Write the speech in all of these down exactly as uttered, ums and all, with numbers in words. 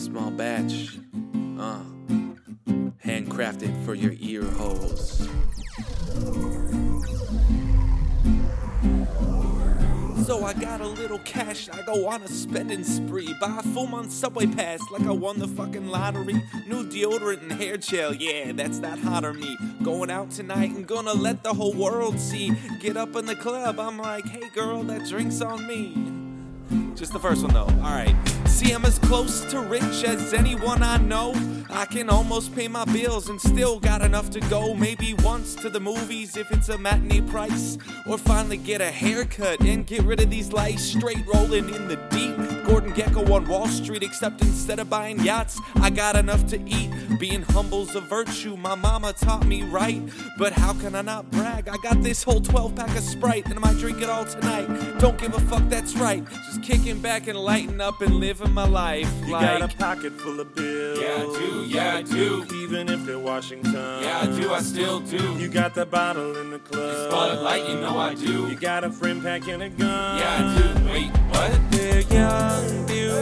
Small batch, uh, handcrafted for your ear holes. So I got a little cash, I go on a spending spree. Buy a full month subway pass like I won the fucking lottery. New deodorant and hair gel, yeah, that's that hotter me. Going out tonight and gonna let the whole world see. Get up in the club, I'm like, hey girl, that drink's on me. Just the first one though, alright. See, I'm as close to rich as anyone I know. I can almost pay my bills and still got enough to go. Maybe once to the movies if it's a matinee price. Or finally get a haircut and get rid of these lights. Straight rolling in the deep. Gordon Gekko on Wall Street, except instead of buying yachts, I got enough to eat. Being humble's a virtue, my mama taught me right. But how can I not brag? I got this whole twelve pack of Sprite and I might drink it all tonight. Don't give a fuck, that's right. Just kicking back and lighting up and living my life. You like, got a pocket full of bills. Yeah, I do, yeah, I do. Even if they're Washington. Yeah, I do, I still do. You got the bottle in the club. Bud Light, you know I do. You got a friend packing a gun. Yeah, I do. Wait, what? we're young,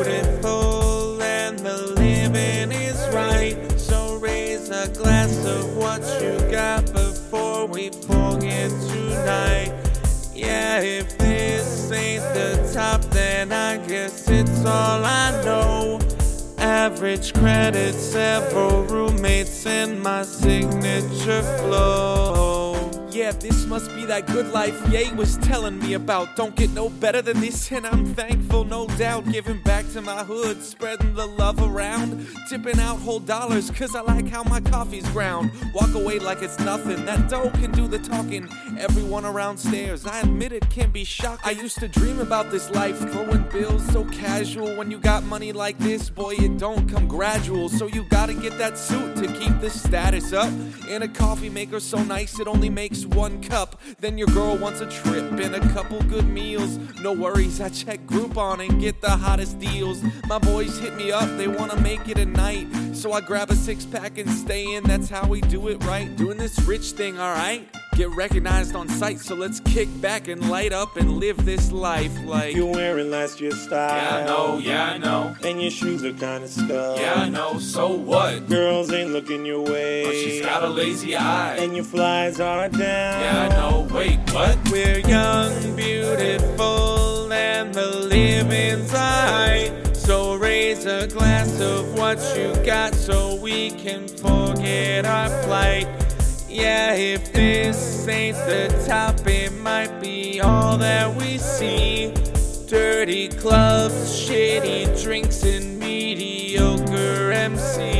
beautiful, and the living is right. So raise a glass of what you got before we forget tonight. Yeah, if this ain't the top, then I guess it's all I know. Average credit, several roommates, and my signature flow. Yeah, this must be that good life Ye was telling me about. Don't get no better than this, and I'm thankful, no doubt. Giving back to my hood, spreading the love around. Tipping out whole dollars, cause I like how my coffee's ground. Walk away like it's nothing, that dough can do the talking. Everyone around stares, I admit it can be shocking. I used to dream about this life, throwing bills so casual. When you got money like this, boy, it don't come gradual. So you gotta get that suit to keep the status up. And a coffee maker so nice it only makes one cup. Then your girl wants a trip and a couple good meals. No worries, I check Groupon and get the hottest deals. My boys hit me up, they wanna make it a night. So I grab a six pack and stay in, that's how we do it right. Doing this rich thing, alright? Get recognized on sight, so let's kick back and light up and live this life like you're wearing last year's style. Yeah, I know, yeah, I know. And your shoes are kinda stuffed. Yeah, I know, so what? Girls ain't looking your way. But she's got a lazy eye. And your flies are down. Yeah, I know, wait, what? we're young, beautiful, and the living's high. So raise a glass of what you got so we can forget our plight. Yeah, if this ain't the top, it might be all that we see. Dirty clubs, shitty drinks, and mediocre M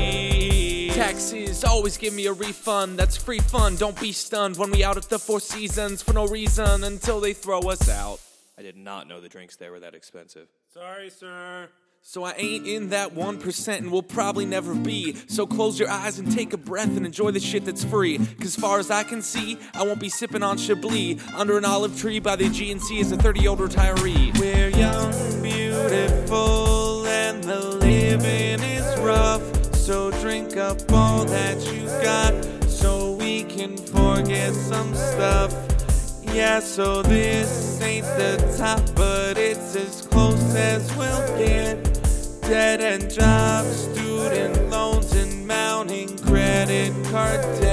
C. Taxes, always give me a refund. That's free fun, don't be stunned when we out at the Four Seasons for no reason until they throw us out. I did not know the drinks there were that expensive. Sorry, sir. So I ain't in that one percent and will probably never be. So close your eyes and take a breath and enjoy the shit that's free. Cause far as I can see, I won't be sipping on Chablis under an olive tree by the G N C as a thirty-year-old retiree. We're young, beautiful, and the living is rough. So drink up all that you got so we can forget some stuff. Yeah, so this ain't the top, but it's as close as we'll get. Dead end jobs, student loans, and mounting credit card debt.